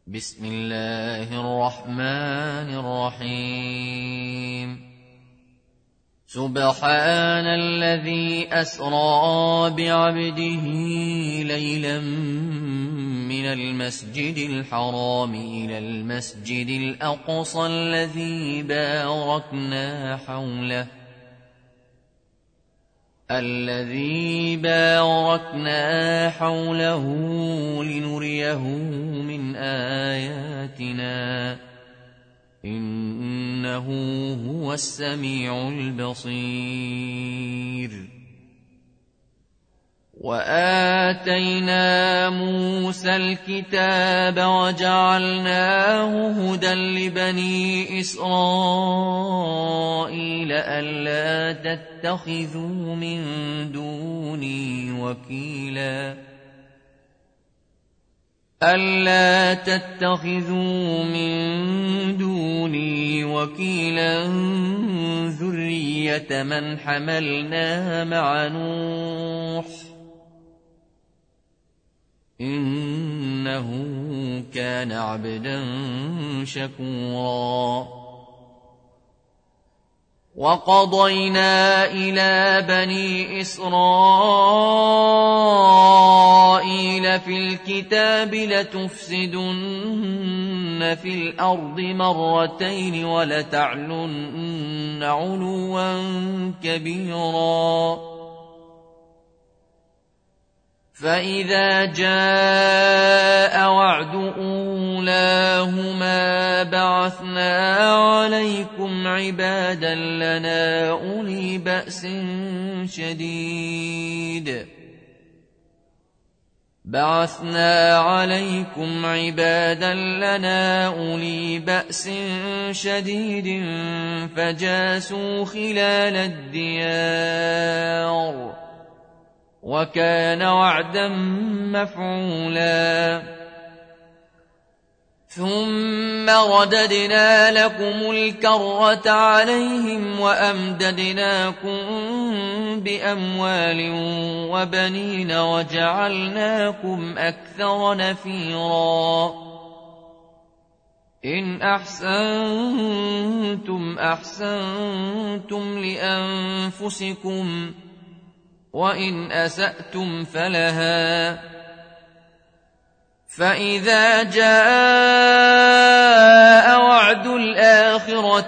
بسم الله الرحمن الرحيم سبحان الذي أسرى بعبده ليلا من المسجد الحرام إلى المسجد الأقصى الذي باركنا حوله لنريه من آياتنا إنه هو السميع البصير. وآتينا موسى الكتاب وجعلناه هدى لبني إسرائيل ألا تتخذوا من دوني وكيلا ذرية من حملنا مع نوح إنه كان عبدا شكورا. وقضينا إلى بني إسرائيل في الكتاب لتفسدن في الأرض مرتين ولتعلن علوا كبيرا. فإذا جاء وعد أولاهما بعثنا عليكم عبادا لنا أولي بأس شديد فجاسوا خلال الديار وكان وعدا مفعولا. ثم رددنا لكم الكرة عليهم وأمددناكم بأموال وبنين وجعلناكم أكثر نفيرا. إن أحسنتم أحسنتم لأنفسكم وإن أسأتم فلها. فإذا جاء وعد الآخرة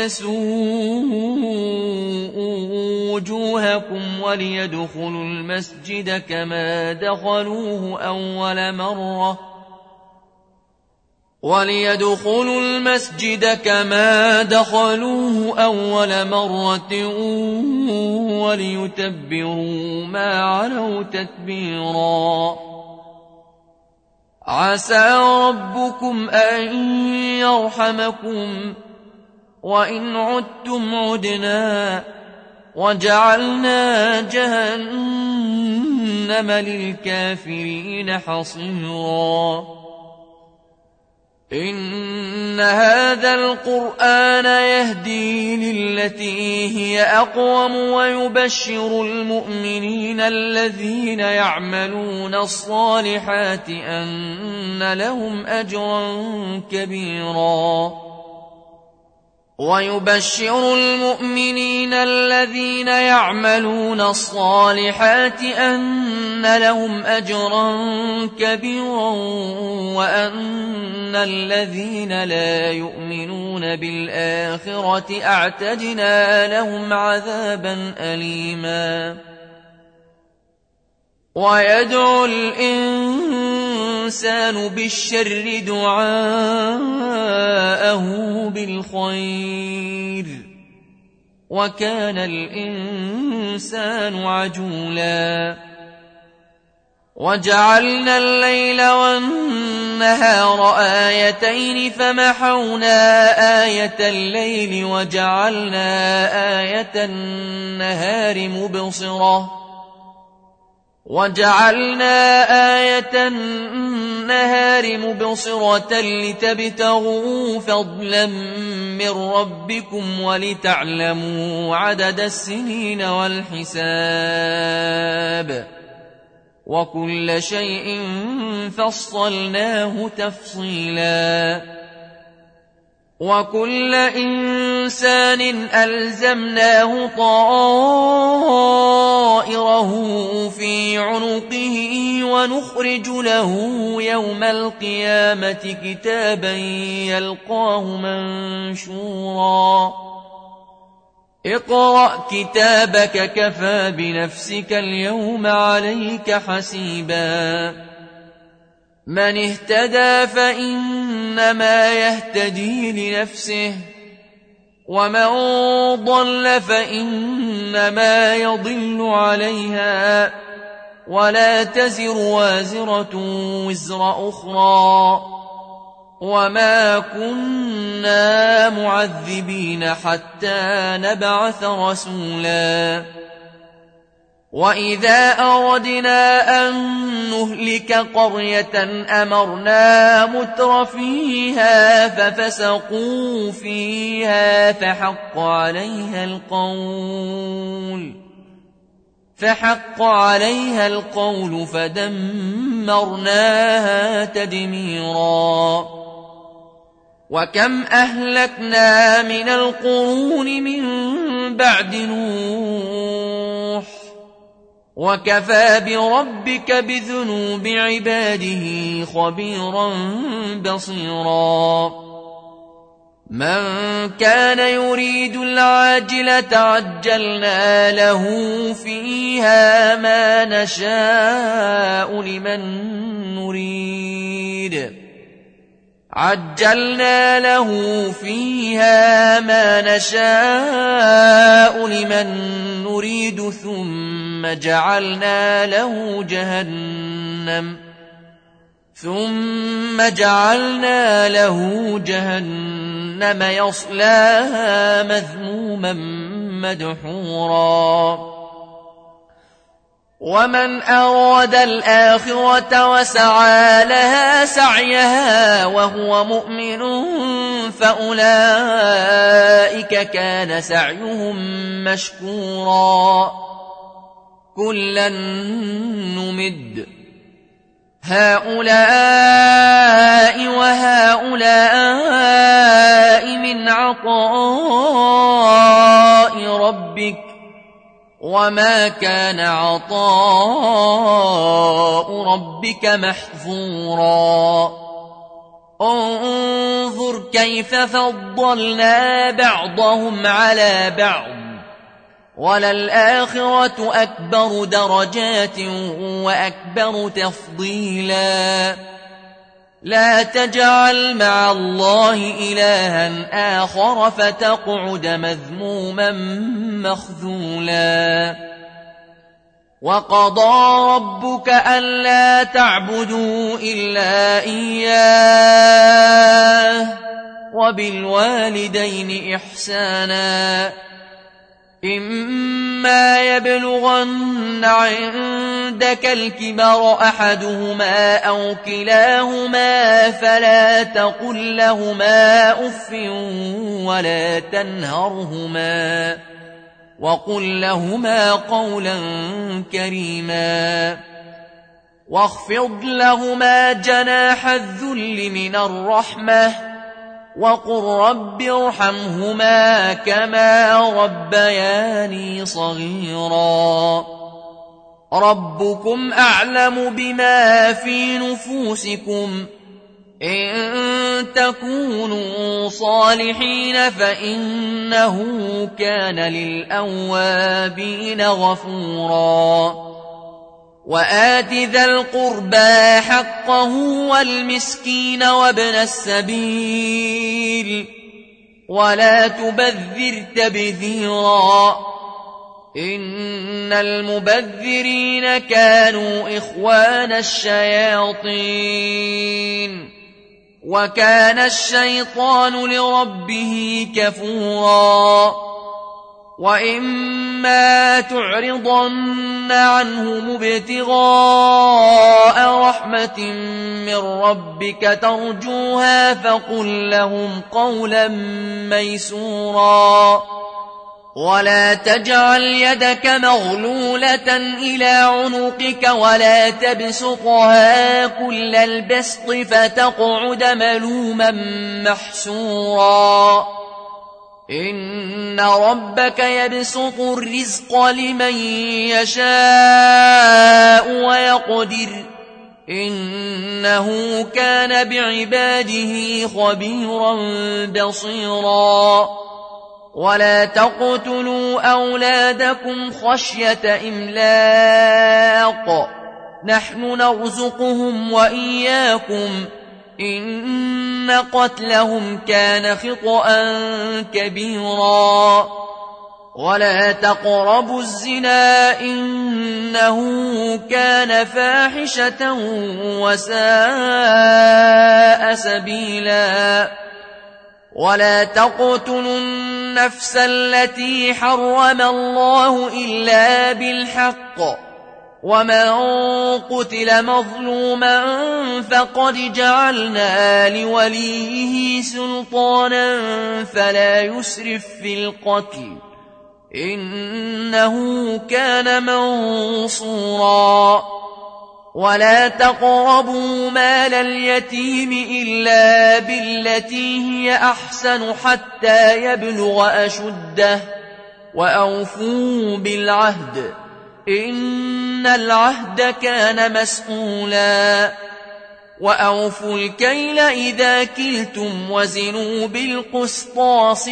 ليسوءوا وجوهكم وليدخلوا المسجد كما دخلوه أول مرة وليتبروا ما علوا تتبيرا. عسى ربكم أن يرحمكم وإن عدتم عدنا وجعلنا جهنم للكافرين حصيرا. إن هذا القرآن يهدي للتي هي أقوم ويبشر المؤمنين الذين يعملون الصالحات أن لهم أجرا كبيرا وأن الذين لا يؤمنون بالآخرة أعتدنا لهم عذابا أليما. ويدعو الإنسان بالشر دعاءه بالخير وكان الإنسان عجولا. وجعلنا الليل والنهار آيتين فمحونا آية الليل وجعلنا آية النهار مبصرة لتبتغوا فضلا من ربكم ولتعلموا عدد السنين والحساب وكل شيء فصلناه تفصيلا وكل إنسان ألزمناه طائره في عنقه ونخرج له يوم القيامة كتابا يلقاه منشورا اقرأ كتابك كفى بنفسك اليوم عليك حسيبا من اهتدى فإنما يهتدي لنفسه ومن ضل فإنما يضل عليها ولا تزر وازرة وزر أخرى وما كنا معذبين حتى نبعث رسولا وإذا أردنا أن نهلك قرية أمرنا متر فيها ففسقوا فيها فحق عليها القول فدمرناها تدميرا وكم أهلكنا من القرون من بعد نوح وكفى بربك بذنوب عباده خبيرا بصيرا من كان يريد العاجلة عجلنا له فيها ما نشاء لمن نريد ثم جعلنا له جهنم يصلاها مذموما مدحورا ومن أراد الآخرة وسعى لها سعيها وهو مؤمن فأولئك كان سعيهم مشكورا كلا نمد هؤلاء وهؤلاء من عطاء ربك وما كان عطاء ربك محظورا انظر كيف فضلنا بعضهم على بعض وللآخرة أكبر درجات وأكبر تفضيلا لا تجعل مع الله إلها آخر فتقعد مذموما مخذولا وقضى ربك ألا تعبدوا إلا إياه وبالوالدين إحسانا إما يبلغن عندك الكبر أحدهما أو كلاهما فلا تقل لهما أف ولا تنهرهما وقل لهما قولا كريما واخفض لهما جناح الذل من الرحمة وقل رب ارحمهما كما ربياني صغيرا ربكم أعلم بما في نفوسكم إن تكونوا صالحين فإنه كان للأوابين غفورا وآت ذا القربى حقه والمسكين وابن السبيل ولا تبذر تبذيرا إن المبذرين كانوا إخوان الشياطين وكان الشيطان لربه كفورا وإما تعرضن عنهم ابتغاء رحمة من ربك ترجوها فقل لهم قولا ميسورا ولا تجعل يدك مغلولة إلى عنقك ولا تبسطها كل البسط فتقعد ملوما محسورا إن ربك يبسط الرزق لمن يشاء ويقدر إنه كان بعباده خبيرا بصيرا ولا تقتلوا أولادكم خشية إملاق نحن نرزقهم وإياكم إن قتلهم كان خطأ كبيرا ولا تقربوا الزنا إنه كان فاحشة وساء سبيلا ولا تقتلوا النفس التي حرم الله إلا بالحق ومن قتل مظلوما فقد جعلنا لوليه سلطانا فلا يسرف في القتل إنه كان منصورا ولا تقربوا مال اليتيم إلا بالتي هي أحسن حتى يبلغ أشده وأوفوا بالعهد إن العهد كان مسؤولا وأوفوا الكيل إذا كلتم وزنوا بالقسطاس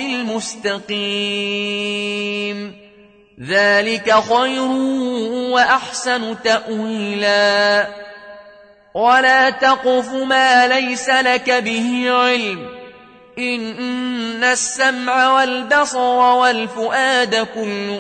المستقيم ذلك خير وأحسن تأويلا ولا تقف ما ليس لك به علم إن السمع والبصر والفؤاد كل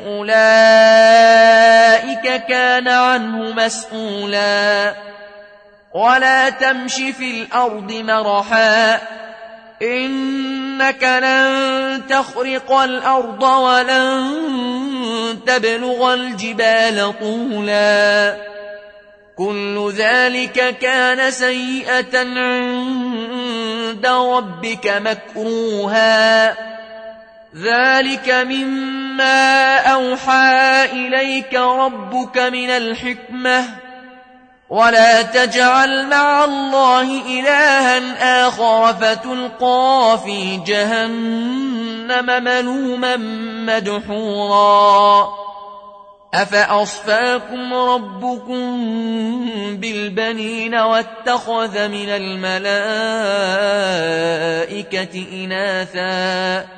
أولئك كان عنه مسؤولا ولا تمش في الأرض مرحا إنك لن تخرق الأرض ولن تبلغ الجبال طولا كل ذلك كان سيئة عند ربك مكروها ذلك مما أوحى إليك ربك من الحكمة ولا تجعل مع الله إلها آخر فتلقى في جهنم ملوما مدحورا أفأصفاكم ربكم بالبنين واتخذ من الملائكة إناثا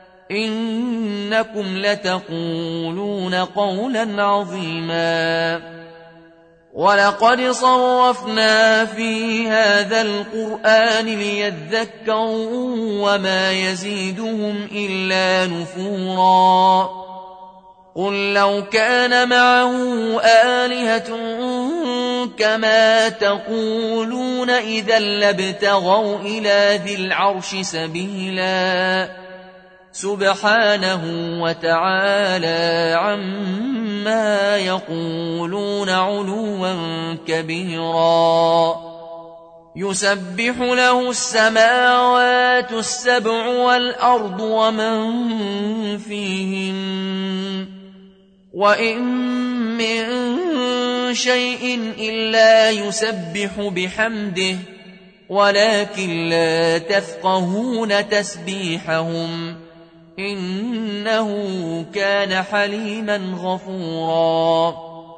إنكم لتقولون قولا عظيما ولقد صرفنا في هذا القرآن ليذكروا وما يزيدهم إلا نفورا قل لو كان معه آلهة كما تقولون إذا لابتغوا إلى ذي العرش سبيلا سبحانه وتعالى عما يقولون علوا كبيرا يسبح له السماوات السبع والأرض ومن فيهن وإن من شيء إلا يسبح بحمده ولكن لا تفقهون تسبيحهم إنه كان حليما غفورا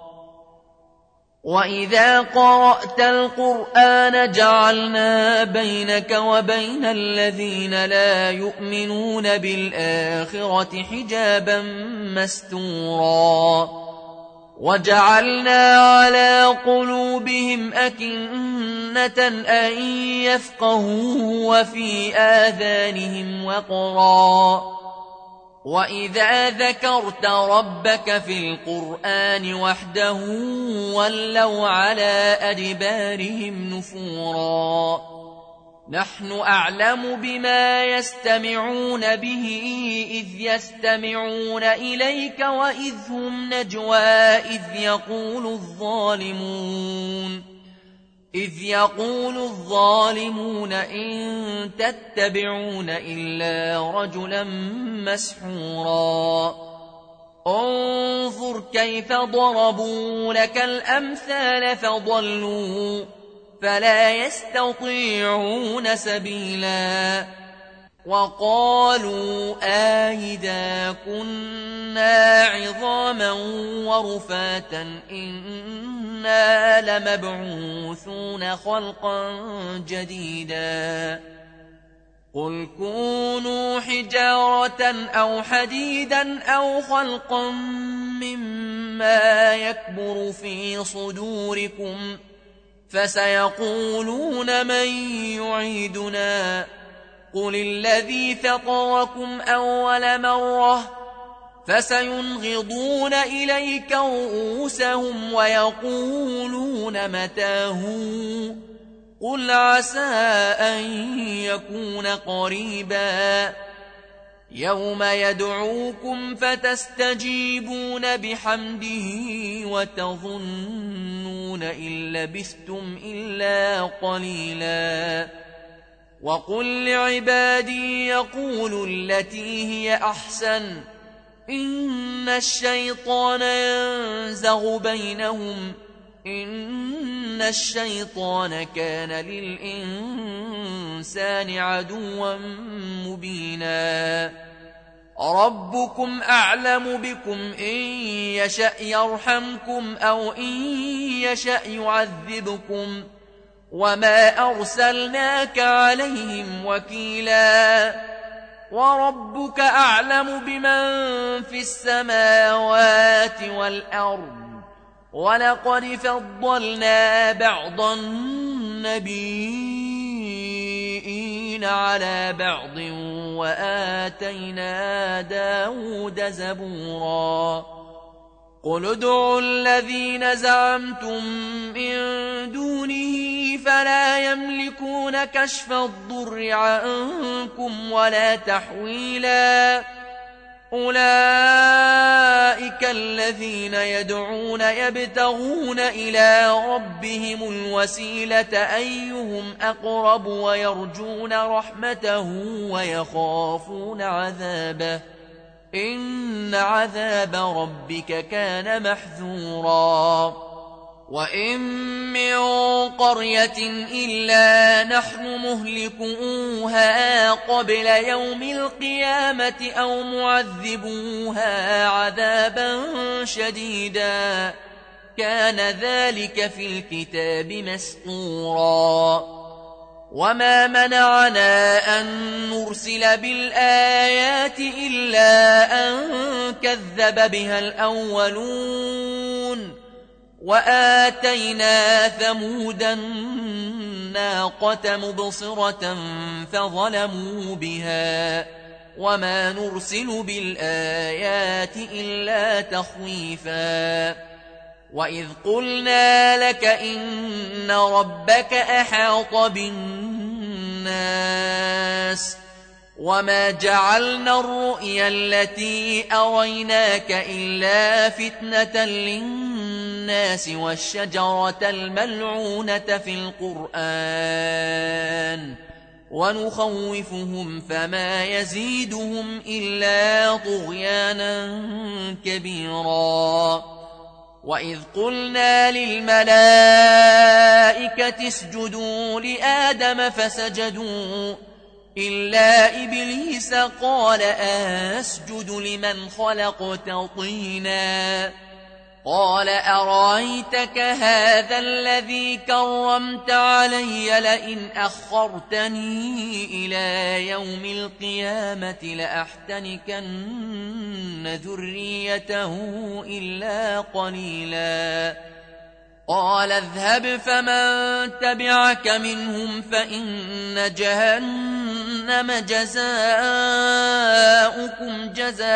وإذا قرأت القرآن جعلنا بينك وبين الذين لا يؤمنون بالآخرة حجابا مستورا وجعلنا على قلوبهم أكنة أن يفقهوا وفي آذانهم وقرا وإذا ذكرت ربك في القرآن وحده ولوا على أدبارهم نفورا نحن أعلم بما يستمعون به إذ يستمعون إليك وإذ هم نجوى إذ يقول الظالمون إن تتبعون إلا رجلا مسحورا انظر كيف ضربوا لك الأمثال فضلوا فلا يستطيعون سبيلا وقالوا أئذا كنا عظاما ورفاتا إنا لمبعوثون خلقا جديدا قل كونوا حجارة أو حديدا أو خلقا مما يكبر في صدوركم فسيقولون من يعيدنا قل الذي فطركم أول مرة فسينغضون إليك رؤوسهم ويقولون متاه قل عسى أن يكون قريبا يوم يدعوكم فتستجيبون بحمده وتظنون إن لبثتم إلا قليلا وقل لعبادي يقولوا التي هي أحسن إن الشيطان ينزغ بينهم إن الشيطان كان للإنسان عدوا مبينا ربكم أعلم بكم إن يشأ يرحمكم أو إن يشأ يعذبكم وما أرسلناك عليهم وكيلا وربك أعلم بمن في السماوات والأرض ولقد فضلنا بعض النبيين على بعض وآتينا داود زبورا قل ادعوا الذين زعمتم من دونه فلا يملكون كشف الضر عنكم ولا تحويلا أولئك الذين يدعون يبتغون إلى ربهم الوسيلة أيهم أقرب ويرجون رحمته ويخافون عذابه إن عذاب ربك كان محذورا وإن من قرية إلا نحن مهلكوها قبل يوم القيامة أو معذبوها عذابا شديدا كان ذلك في الكتاب مسطورا وما منعنا أن نرسل بالآيات إلا أن كذب بها الأولون وآتينا ثمود الناقة مبصرة فظلموا بها وما نرسل بالآيات إلا تخويفا وإذ قلنا لك إن ربك أحاط بالناس وما جعلنا الرؤيا التي أريناك إلا فتنة للناس والشجرة الملعونة في القرآن ونخوفهم فما يزيدهم إلا طغيانا كبيرا وإذ قلنا للملائكة اسجدوا لآدم فسجدوا إلا إبليس قال أسجد لمن خلقت طينا قال أرأيتك هذا الذي كرمت علي لئن أخرتني إلى يوم القيامة لأحتنكن ذريته إلا قليلا قال اذهب فمن تبعك منهم فإن جهنم جزاؤكم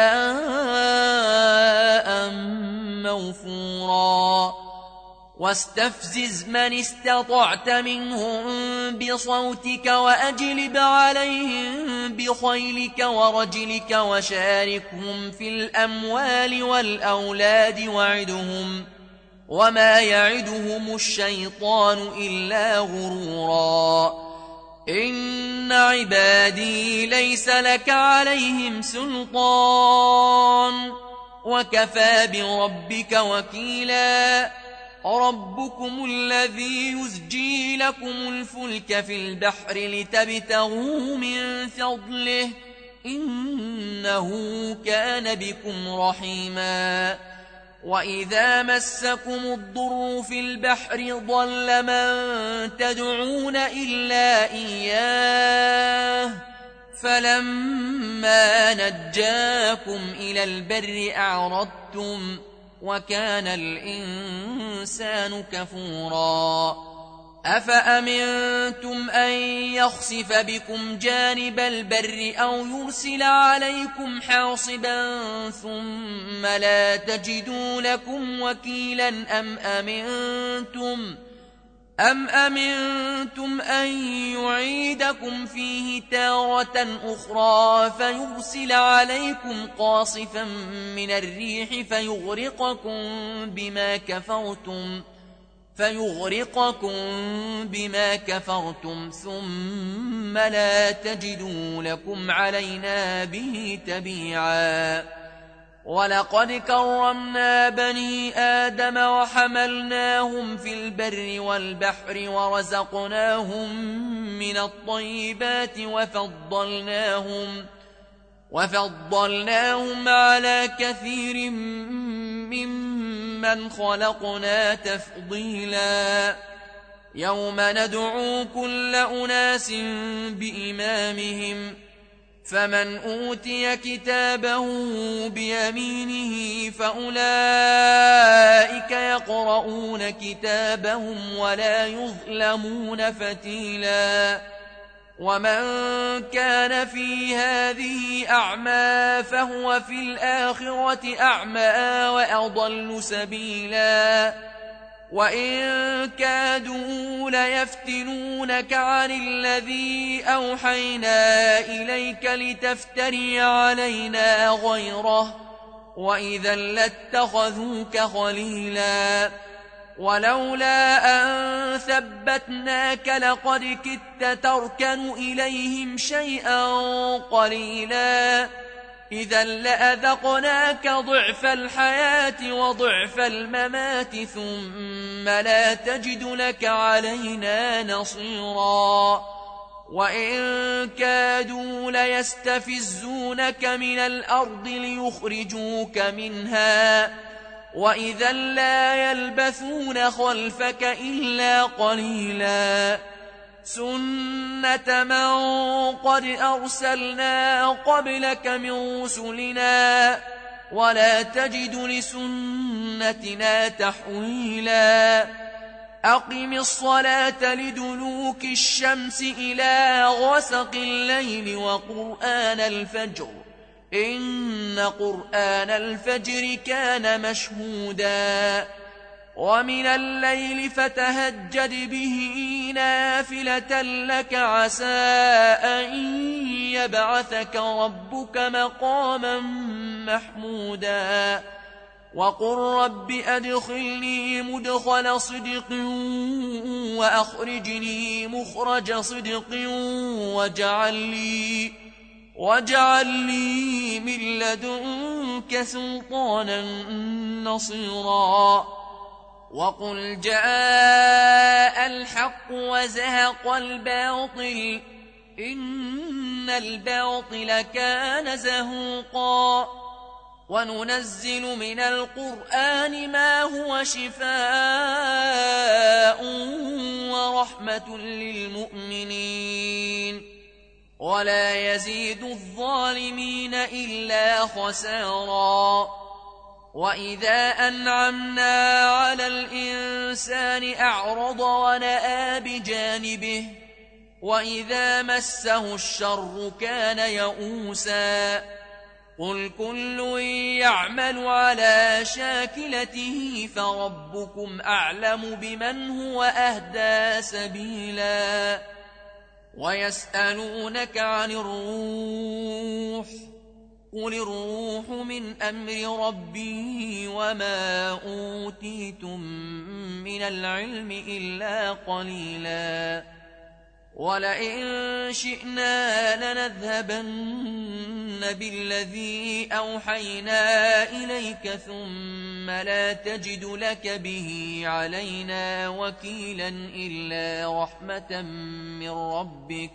جزاء موفورا واستفزز من استطعت منهم بصوتك وأجلب عليهم بخيلك ورجلك وشاركهم في الأموال والأولاد وعدهم وما يعدهم الشيطان إلا غرورا إن عبادي ليس لك عليهم سلطان وكفى بربك وكيلا ربكم الذي يزجي لكم الفلك في البحر لتبتغوا من فضله إنه كان بكم رحيما وإذا مسكم الضر في البحر ضل من تدعون إلا إياه فلما نجاكم إلى البر أعرضتم وكان الإنسان كفورا أفأمنتم أن يخسف بكم جانب البر أو يرسل عليكم حاصبا ثم لا تجدوا لكم وكيلا أم أمنتم أن يعيدكم فيه تارة أخرى فيرسل عليكم قاصفا من الريح فيغرقكم بما كفرتم ثم لا تجدوا لكم علينا به تبيعا ولقد كرمنا بني آدم وحملناهم في البر والبحر ورزقناهم من الطيبات وفضلناهم على كثير ممن خلقنا تفضيلا يوم ندعو كل أناس بإمامهم فمن أوتي كتابه بيمينه فأولئك يقرؤون كتابهم ولا يظلمون فتيلا ومن كان في هذه أعمى فهو في الآخرة أعمى وأضل سبيلا وإن كادوا ليفتنونك عن الذي أوحينا إليك لتفتري علينا غيره وإذا لاتخذوك خليلا ولولا أن ثبتناك لقد كدت تركن إليهم شيئا قليلا إذا لأذقناك ضعف الحياة وضعف الممات ثم لا تجد لك علينا نصيرا وإن كادوا ليستفزونك من الأرض ليخرجوك منها وإذا لا يلبثون خلفك إلا قليلا سنة من قد أرسلنا قبلك من رسلنا ولا تجد لسنتنا تحويلا أقم الصلاة لدلوك الشمس إلى غسق الليل وقرآن الفجر إن قرآن الفجر كان مشهودا ومن الليل فتهجد به نافلة لك عسى أن يبعثك ربك مقاما محمودا وقل رب أدخلني مدخل صدق وأخرجني مخرج صدق واجعل لي من لدنك سلطانا نصيرا وقل جاء الحق وزهق الباطل إن الباطل كان زهوقا وننزل من القرآن ما هو شفاء ورحمة للمؤمنين ولا يزيد الظالمين إلا خسارا وإذا أنعمنا على الإنسان أعرض ونأى بجانبه وإذا مسه الشر كان يئوسا قل كل يعمل على شاكلته فربكم أعلم بمن هو أهدى سبيلا ويسألونك عن الروح قل الروح من أمر ربي وما أوتيتم من العلم إلا قليلا ولئن شئنا لنذهبن بالذي أوحينا إليك ثم لا تجد لك به علينا وكيلا إلا رحمة من ربك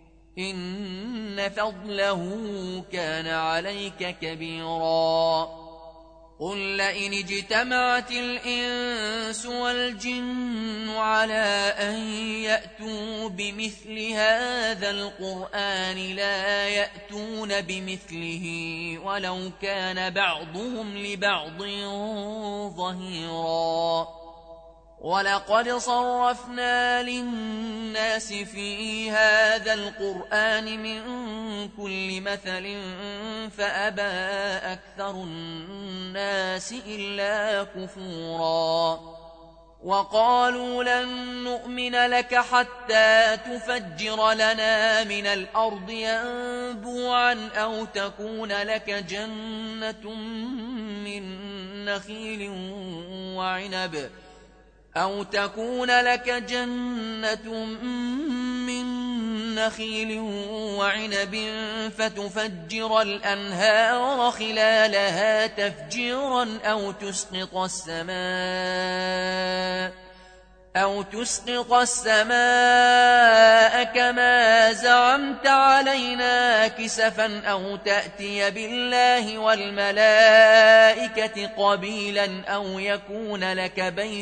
إن فضله كان عليك كبيرا قل لئن اجتمعت الإنس والجن على أن يأتوا بمثل هذا القرآن لا يأتون بمثله ولو كان بعضهم لبعض ظهيرا ولقد صرفنا للناس في هذا القرآن من كل مثل فأبى أكثر الناس إلا كفورا وقالوا لن نؤمن لك حتى تفجر لنا من الأرض ينبوعا أو تكون لك جنة من نخيل وعنب فتفجر الأنهار خلالها تفجيرا أو تسقط السماء كما زعمت علينا كسفا أو تأتي بالله والملائكة قبيلا أو يكون لك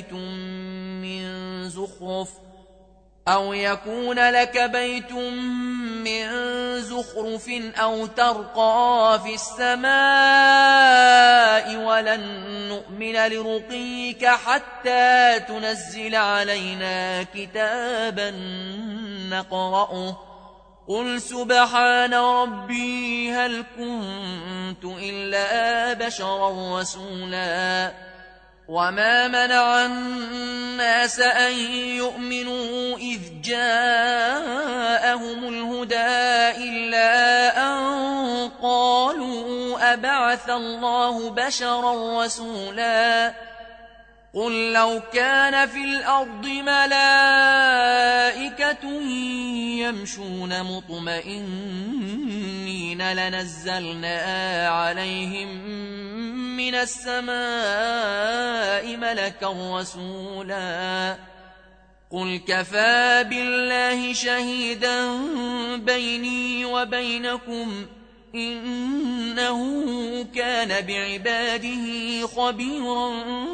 بيت من زخرف أو ترقى في السماء ولن نؤمن لرقيك حتى تنزل علينا كتابا نقرأه قل سبحان ربي هل كنت إلا بشرا رسولا وما منع الناس أن يؤمنوا إذ جاءهم الهدى إلا أن قالوا أبعث الله بشرا رسولا قل لو كان في الأرض ملائكة يمشون مطمئنين لنزلنا عليهم من السماء ملكا رسولا قل كفى بالله شهيدا بيني وبينكم إنه كان بعباده خبيرا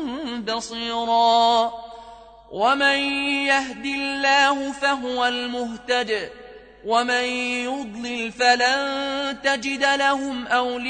بصيرا ومن يهد الله فهو المهتد ومن يضلل فلن تجد لهم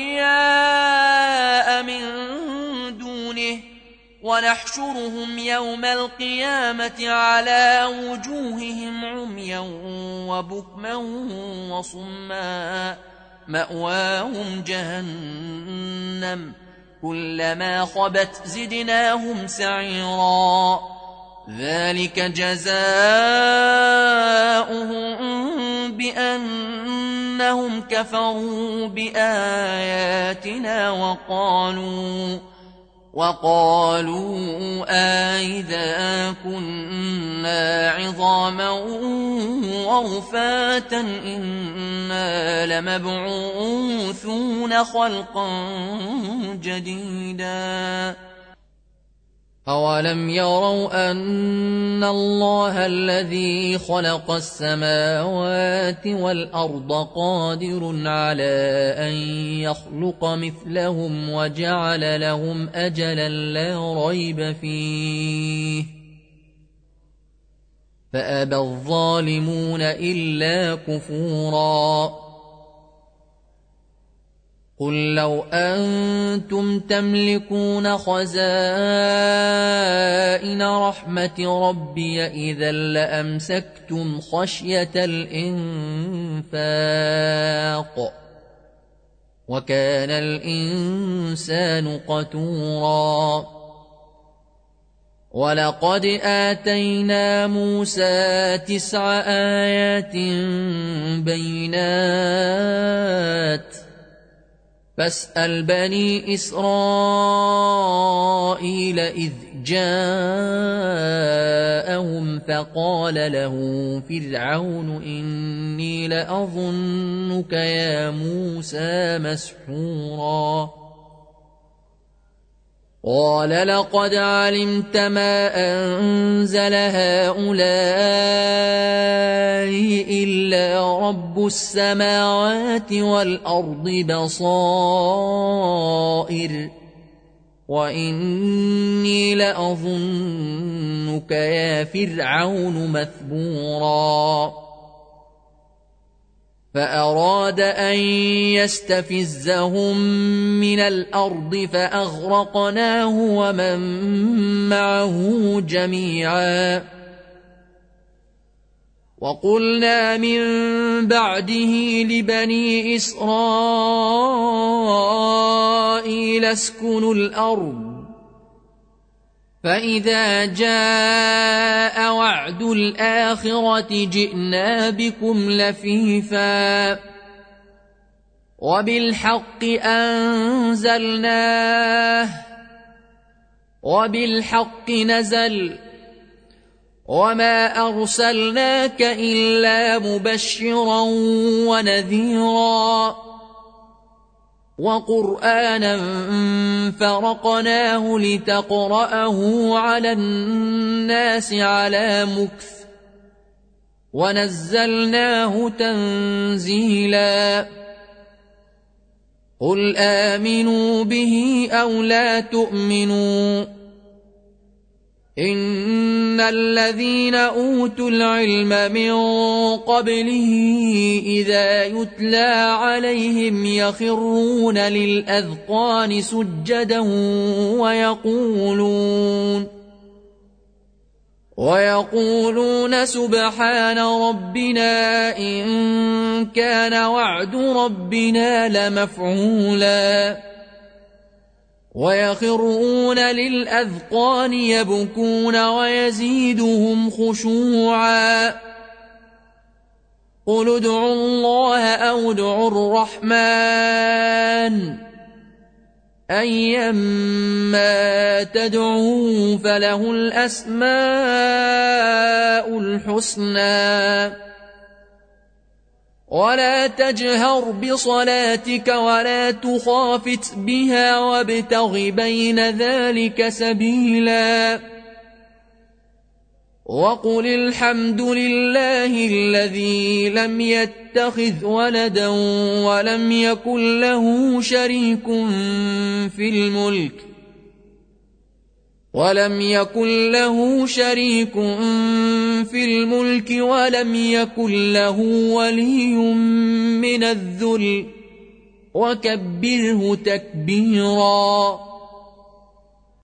أولياء من دونه ونحشرهم يوم القيامة على وجوههم عميا وبكما وصما مأواهم جهنم كلما خبت زدناهم سعيرا ذلك جزاؤهم بأنهم كفروا بآياتنا وقالوا أئذا كنا عظاما ورفاتا إنا لمبعوثون خلقا جديدا أولم يروا أن الله الذي خلق السماوات والأرض قادر على أن يخلق مثلهم وجعل لهم أجلا لا ريب فيه فأبى الظالمون إلا كفورا قل لو أنتم تملكون خزائن رحمة ربي إذا لأمسكتم خشية الإنفاق وكان الإنسان قتورا ولقد آتينا موسى 9 آيات بينات فاسأل بني إسرائيل إذ جاءهم فقال له فرعون إني لأظنك يا موسى مسحورا قال لقد علمت ما أنزل هؤلاء إلا رب السماوات والأرض بصائر وإني لأظنك يا فرعون مثبورا فأراد أن يستفزهم من الأرض فأغرقناه ومن معه جميعا وقلنا من بعده لبني إسرائيل اسكنوا الأرض فإذا جاء وعد الآخرة جئنا بكم لفيفا وبالحق أنزلناه وبالحق نزل وما أرسلناك إلا مبشرا ونذيرا وقرآنا فرقناه لتقرأه على الناس على مكث ونزلناه تنزيلا قل آمنوا به أو لا تؤمنوا إن الذين أوتوا العلم من قبله إذا يتلى عليهم يخرون للأذقان سجدا ويقولون سبحان ربنا إن كان وعد ربنا لمفعولا ويخرون للأذقان يبكون ويزيدهم خشوعا قل ادعوا الله أو ادعوا الرحمن أيما تدعوا فله الأسماء الحسنى ولا تجهر بصلاتك ولا تخافت بها وابتغ بين ذلك سبيلا وقل الحمد لله الذي لم يتخذ ولدا ولم يكن له شريك في الملك ولم يكن له ولي من الذل وكبره تكبيرا